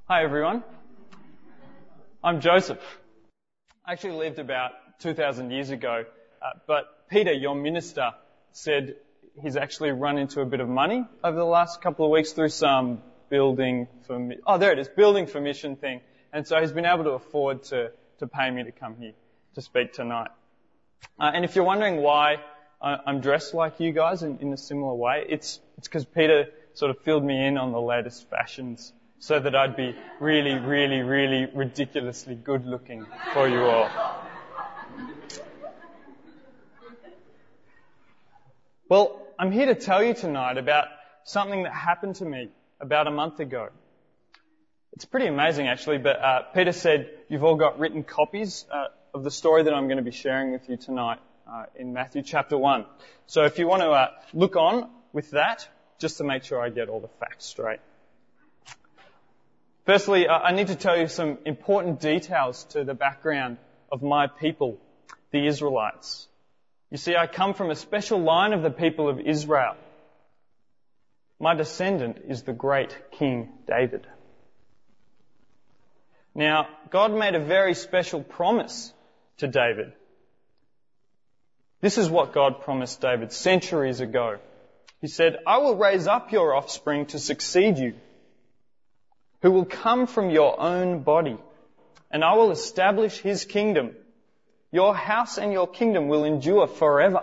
Hi everyone, I'm Joseph. I actually lived about 2,000 years ago, but Peter, your minister, said he's actually run into a bit of money over the last couple of weeks through some building for mission thing, and so he's been able to afford to pay me to come here to speak tonight. And if you're wondering why I'm dressed like you guys in a similar way, it's because Peter sort of filled me in on the latest fashions so that I'd be really, really, really ridiculously good looking for you all. Well, I'm here to tell you tonight about something that happened to me about a month ago. It's pretty amazing actually, but Peter said you've all got written copies of the story that I'm going to be sharing with you tonight in Matthew chapter 1. So if you want to look on with that, just to make sure I get all the facts straight. Firstly, I need to tell you some important details to the background of my people, the Israelites. You see, I come from a special line of the people of Israel. My descendant is the great King David. Now, God made a very special promise to David. This is what God promised David centuries ago. He said, "I will raise up your offspring to succeed you, who will come from your own body, and I will establish his kingdom. Your house and your kingdom will endure forever.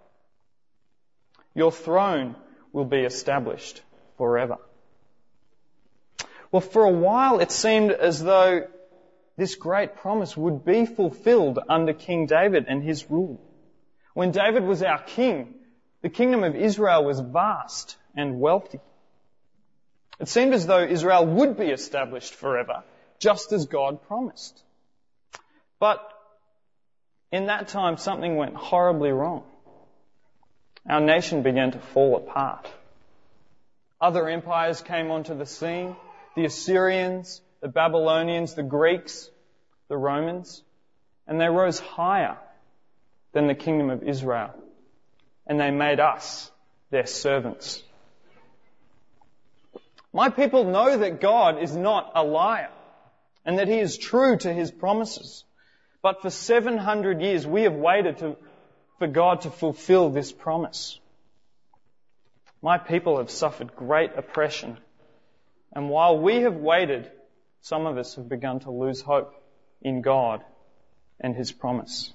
Your throne will be established forever." Well, for a while it seemed as though this great promise would be fulfilled under King David and his rule. When David was our king, the kingdom of Israel was vast and wealthy. It seemed as though Israel would be established forever, just as God promised. But in that time, something went horribly wrong. Our nation began to fall apart. Other empires came onto the scene: the Assyrians, the Babylonians, the Greeks, the Romans, and they rose higher than the kingdom of Israel, and they made us their servants. My people know that God is not a liar and that he is true to his promises. But for 700 years we have waited for God to fulfill this promise. My people have suffered great oppression. And while we have waited, some of us have begun to lose hope in God and his promise.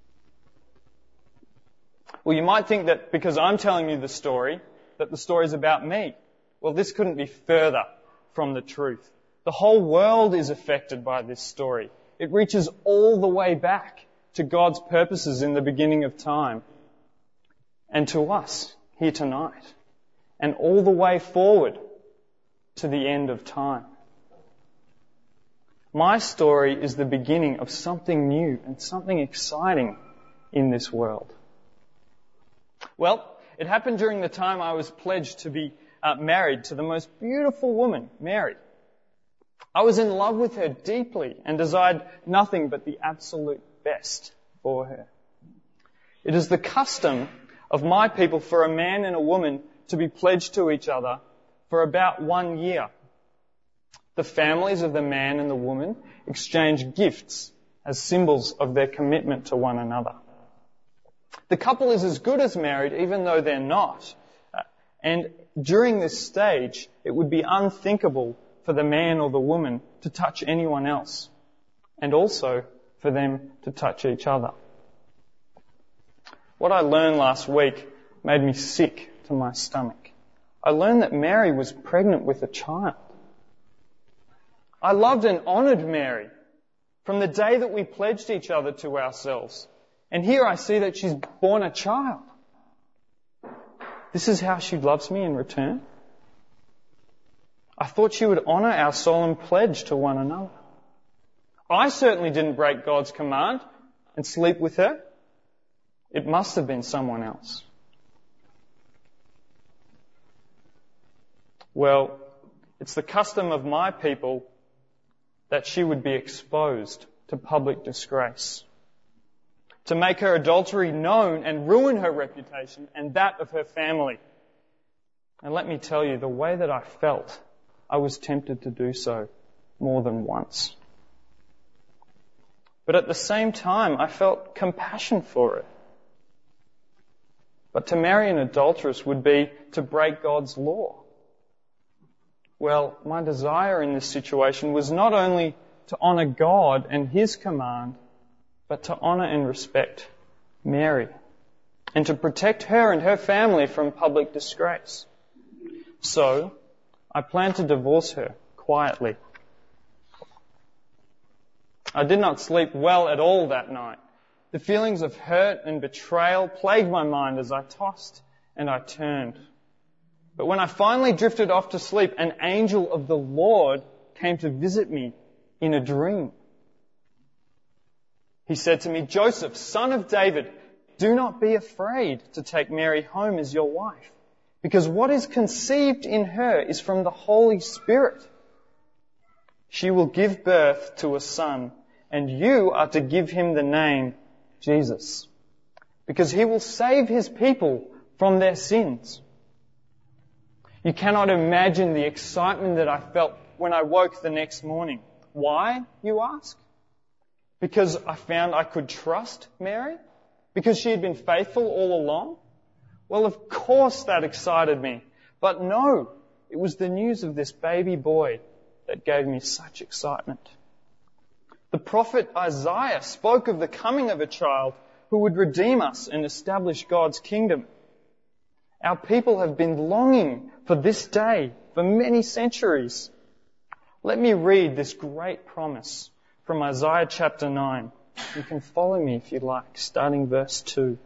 Well, you might think that because I'm telling you the story, that the story is about me. Well, this couldn't be further from the truth. The whole world is affected by this story. It reaches all the way back to God's purposes in the beginning of time and to us here tonight, and all the way forward to the end of time. My story is the beginning of something new and something exciting in this world. Well, it happened during the time I was pledged to be married to the most beautiful woman, Mary. I was in love with her deeply and desired nothing but the absolute best for her. It is the custom of my people for a man and a woman to be pledged to each other for about 1 year. The families of the man and the woman exchange gifts as symbols of their commitment to one another. The couple is as good as married even though they're not. And during this stage, it would be unthinkable for the man or the woman to touch anyone else, and also for them to touch each other. What I learned last week made me sick to my stomach. I learned that Mary was pregnant with a child. I loved and honoured Mary from the day that we pledged each other to ourselves. And here I see that she's born a child. This is how she loves me in return. I thought she would honour our solemn pledge to one another. I certainly didn't break God's command and sleep with her. It must have been someone else. Well, it's the custom of my people that she would be exposed to public disgrace, to make her adultery known and ruin her reputation and that of her family. And let me tell you, the way that I felt, I was tempted to do so more than once. But at the same time, I felt compassion for it. But to marry an adulteress would be to break God's law. Well, my desire in this situation was not only to honour God and His command, but to honour and respect Mary, and to protect her and her family from public disgrace. So, I planned to divorce her quietly. I did not sleep well at all that night. The feelings of hurt and betrayal plagued my mind as I tossed and I turned. But when I finally drifted off to sleep, an angel of the Lord came to visit me in a dream. He said to me, "Joseph, son of David, do not be afraid to take Mary home as your wife, because what is conceived in her is from the Holy Spirit. She will give birth to a son, and you are to give him the name Jesus, because he will save his people from their sins." You cannot imagine the excitement that I felt when I woke the next morning. Why, you ask? Because I found I could trust Mary? Because she had been faithful all along? Well, of course that excited me. But no, it was the news of this baby boy that gave me such excitement. The prophet Isaiah spoke of the coming of a child who would redeem us and establish God's kingdom. Our people have been longing for this day for many centuries. Let me read this great promise from Isaiah chapter 9. You can follow me if you like, starting verse 2.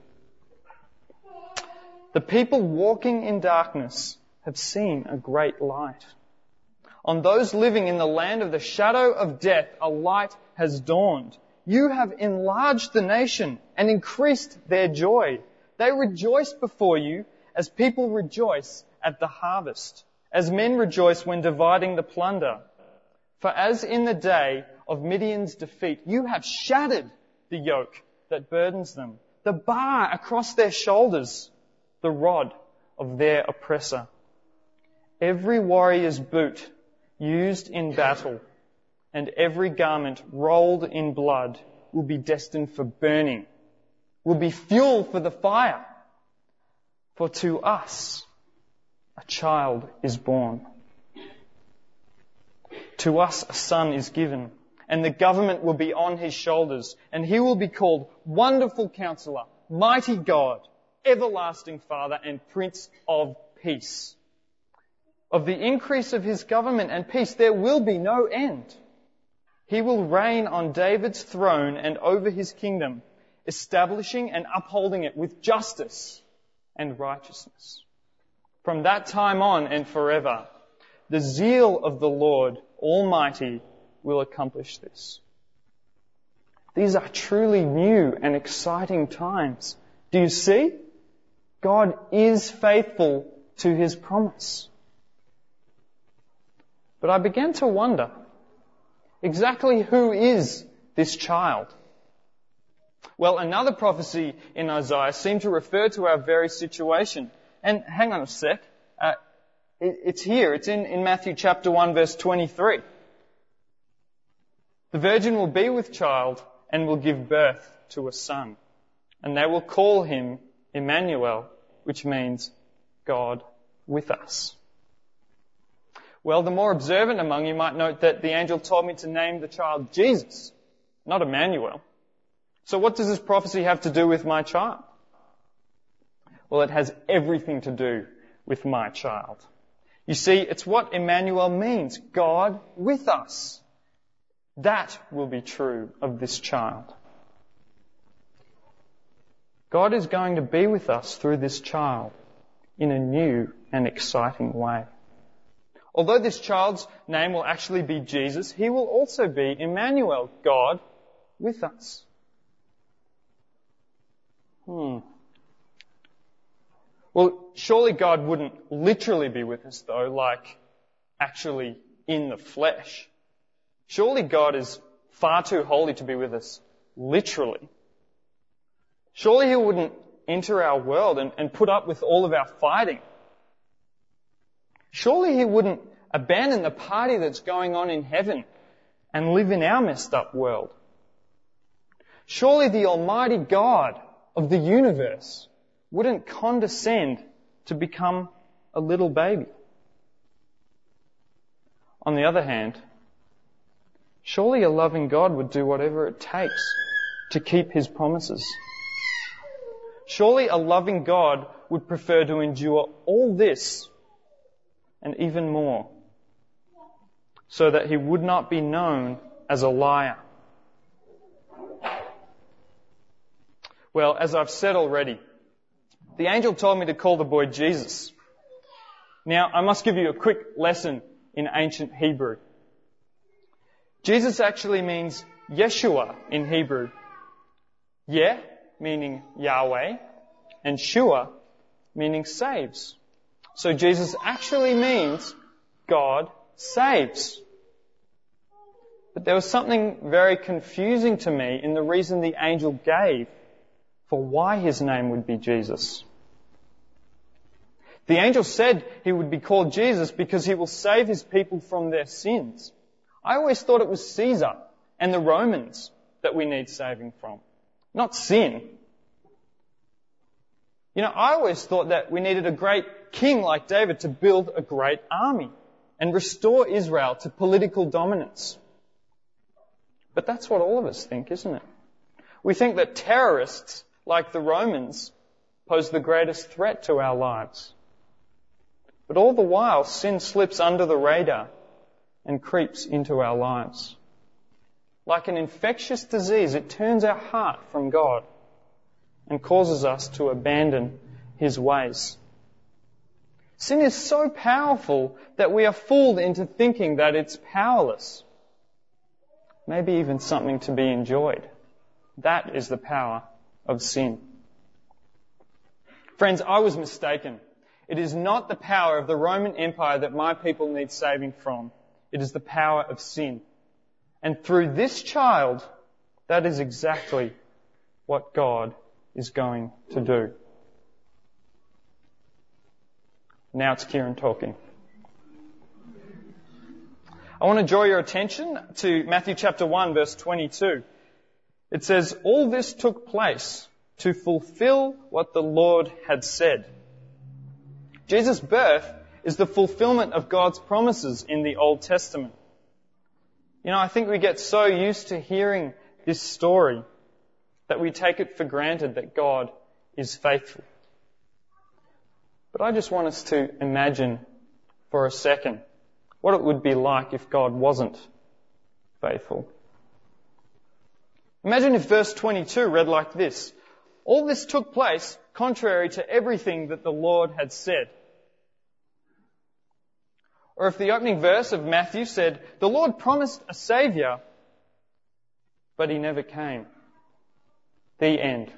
"The people walking in darkness have seen a great light. On those living in the land of the shadow of death, a light has dawned. You have enlarged the nation and increased their joy. They rejoice before you as people rejoice at the harvest, as men rejoice when dividing the plunder. For as in the day of Midian's defeat, you have shattered the yoke that burdens them, the bar across their shoulders, the rod of their oppressor. Every warrior's boot used in battle and every garment rolled in blood will be destined for burning, will be fuel for the fire. For to us a child is born. To us a son is given, and the government will be on his shoulders, and he will be called Wonderful Counselor, Mighty God, Everlasting Father, and Prince of Peace. Of the increase of his government and peace there will be no end. He will reign on David's throne and over his kingdom, establishing and upholding it with justice and righteousness. From that time on and forever, the zeal of the Lord Almighty will accomplish this." These are truly new and exciting times. Do you see? God is faithful to his promise. But I began to wonder, exactly who is this child? Well, another prophecy in Isaiah seemed to refer to our very situation. And hang on a sec. It's here. It's in Matthew chapter 1 verse 23. "The virgin will be with child and will give birth to a son. And they will call him Emmanuel," which means God with us. Well, the more observant among you might note that the angel told me to name the child Jesus, not Emmanuel. So what does this prophecy have to do with my child? Well, it has everything to do with my child. You see, it's what Emmanuel means, God with us. That will be true of this child. God is going to be with us through this child in a new and exciting way. Although this child's name will actually be Jesus, he will also be Emmanuel, God with us. Well, surely God wouldn't literally be with us though, like actually in the flesh. Surely God is far too holy to be with us literally. Surely he wouldn't enter our world and put up with all of our fighting. Surely he wouldn't abandon the party that's going on in heaven and live in our messed up world? Surely the Almighty God of the universe wouldn't condescend to become a little baby. On the other hand, surely a loving God would do whatever it takes to keep His promises. Surely a loving God would prefer to endure all this and even more, so that He would not be known as a liar. Well, as I've said already, the angel told me to call the boy Jesus. Now, I must give you a quick lesson in ancient Hebrew. Jesus actually means Yeshua in Hebrew. Yeh, meaning Yahweh, and Shua, meaning saves. So Jesus actually means God saves. But there was something very confusing to me in the reason the angel gave for why His name would be Jesus. The angel said He would be called Jesus because He will save His people from their sins. I always thought it was Caesar and the Romans that we need saving from, not sin. I always thought that we needed a great king like David to build a great army and restore Israel to political dominance. But that's what all of us think, isn't it? We think that terrorists like the Romans pose the greatest threat to our lives. But all the while, sin slips under the radar and creeps into our lives. Like an infectious disease, it turns our heart from God and causes us to abandon His ways. Sin is so powerful that we are fooled into thinking that it's powerless. Maybe even something to be enjoyed. That is the power of sin. Friends, I was mistaken. It is not the power of the Roman Empire that my people need saving from. It is the power of sin. And through this child, that is exactly what God is going to do. Now it's Kieran talking. I want to draw your attention to Matthew chapter 1, verse 22. It says, "All this took place to fulfill what the Lord had said." Jesus' birth is the fulfillment of God's promises in the Old Testament. I think we get so used to hearing this story that we take it for granted that God is faithful. But I just want us to imagine for a second what it would be like if God wasn't faithful. Imagine if verse 22 read like this: "All this took place contrary to everything that the Lord had said." Or if the opening verse of Matthew said, "The Lord promised a Saviour, but He never came." The end.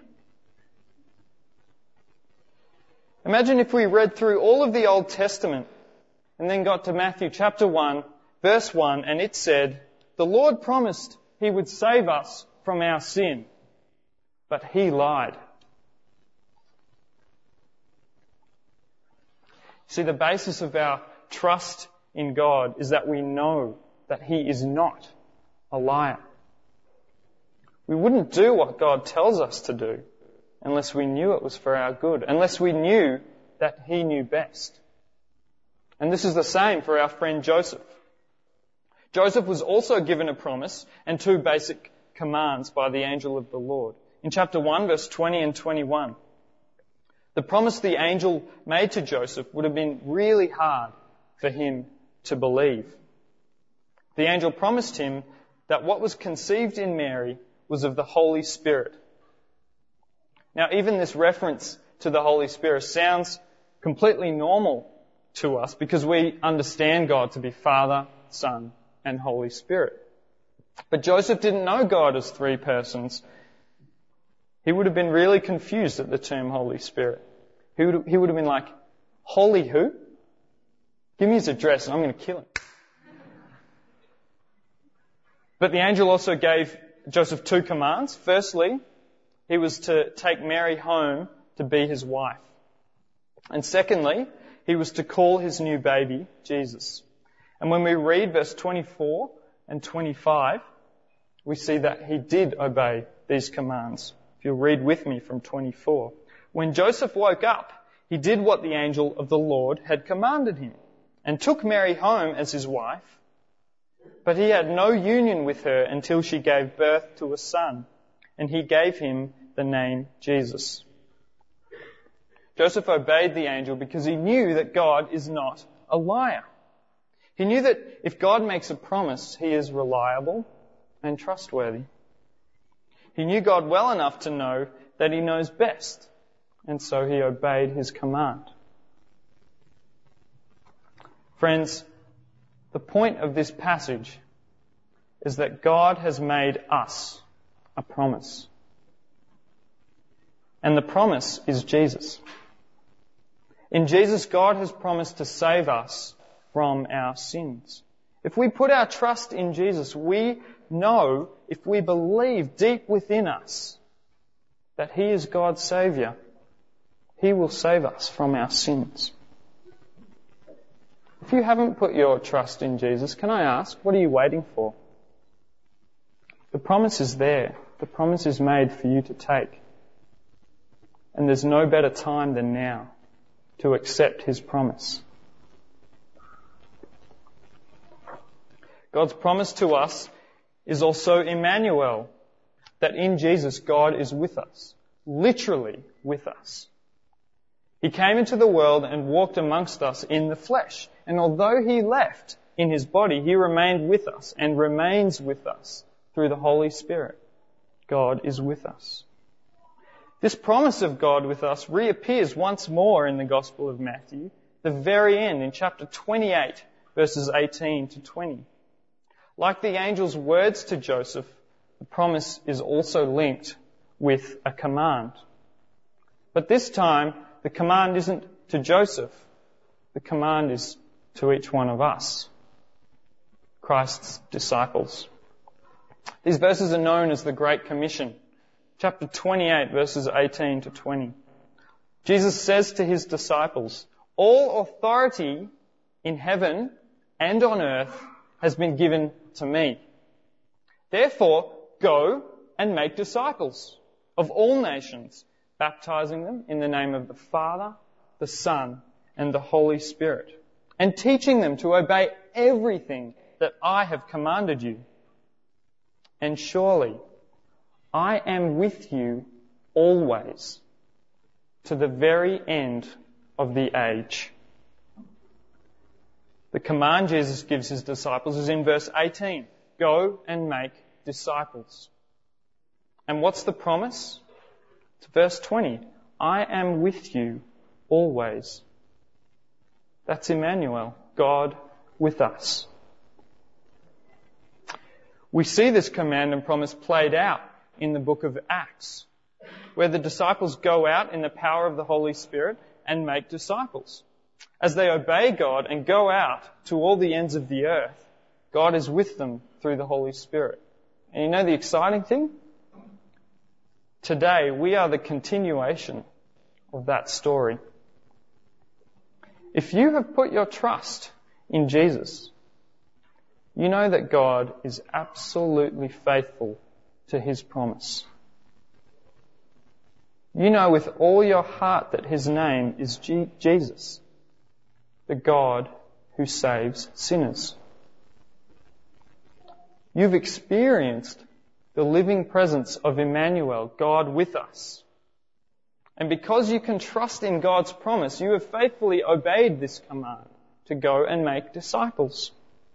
Imagine if we read through all of the Old Testament and then got to Matthew chapter 1, verse 1, and it said, "The Lord promised He would save us from our sin, but He lied." See, the basis of our trust in God is that we know that He is not a liar. We wouldn't do what God tells us to do unless we knew it was for our good, unless we knew that He knew best. And this is the same for our friend Joseph. Joseph was also given a promise and two basic commands by the angel of the Lord. In chapter 1, verse 20 and 21, the promise the angel made to Joseph would have been really hard for him to believe. The angel promised him that what was conceived in Mary was of the Holy Spirit. Now, even this reference to the Holy Spirit sounds completely normal to us because we understand God to be Father, Son, and Holy Spirit. But Joseph didn't know God as three persons. He would have been really confused at the term Holy Spirit. He would have been like, "Holy who? Give me his address and I'm going to kill him." But the angel also gave Joseph two commands. Firstly, he was to take Mary home to be his wife. And secondly, he was to call his new baby Jesus. And when we read verse 24 and 25, we see that he did obey these commands. If you'll read with me from 24. When Joseph woke up, he did what the angel of the Lord had commanded him and took Mary home as his wife. But he had no union with her until she gave birth to a son, and he gave him the name Jesus. Joseph obeyed the angel because he knew that God is not a liar. He knew that if God makes a promise, he is reliable and trustworthy. He knew God well enough to know that he knows best, and so he obeyed his command. Friends, the point of this passage is that God has made us a promise. And the promise is Jesus. In Jesus, God has promised to save us from our sins. If we put our trust in Jesus, we know, if we believe deep within us that he is God's Saviour, he will save us from our sins. If you haven't put your trust in Jesus, can I ask, what are you waiting for? The promise is there. The promise is made for you to take. And there's no better time than now to accept his promise. God's promise to us is also Emmanuel, that in Jesus God is with us, literally with us. He came into the world and walked amongst us in the flesh. And although he left in his body, he remained with us and remains with us through the Holy Spirit. God is with us. This promise of God with us reappears once more in the Gospel of Matthew, the very end, in chapter 28, verses 18 to 20. Like the angel's words to Joseph, the promise is also linked with a command. But this time, the command isn't to Joseph. The command is to each one of us, Christ's disciples. These verses are known as the Great Commission. Chapter 28, verses 18 to 20. Jesus says to his disciples, "All authority in heaven and on earth has been given to me. Therefore, go and make disciples of all nations, baptizing them in the name of the Father, the Son, and the Holy Spirit, and teaching them to obey everything that I have commanded you. And surely I am with you always, to the very end of the age." The command Jesus gives his disciples is in verse 18. Go and make disciples. And what's the promise? It's verse 20. I am with you always. That's Emmanuel, God with us. We see this command and promise played out in the book of Acts, where the disciples go out in the power of the Holy Spirit and make disciples. As they obey God and go out to all the ends of the earth, God is with them through the Holy Spirit. And you know the exciting thing? Today, we are the continuation of that story. If you have put your trust in Jesus, you know that God is absolutely faithful to his promise. You know with all your heart that his name is Jesus, the God who saves sinners. You've experienced the living presence of Emmanuel, God with us. And because you can trust in God's promise, you have faithfully obeyed this command to go and make disciples.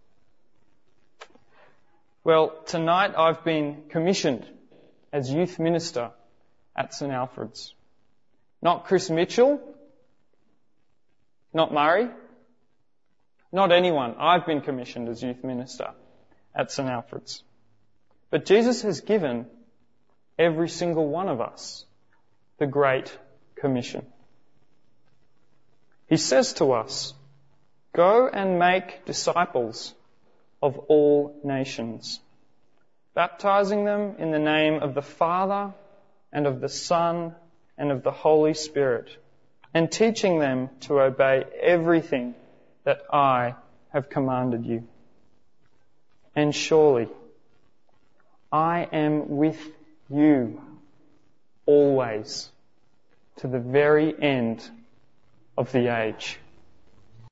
Well, tonight I've been commissioned as youth minister at St Alfred's. Not Chris Mitchell, not Murray, not anyone. I've been commissioned as youth minister at St Alfred's. But Jesus has given every single one of us the Great Commission. He says to us, go and make disciples of all nations, baptizing them in the name of the Father and of the Son and of the Holy Spirit, and teaching them to obey everything that I have commanded you. and surely I am with you always to the very end of the age.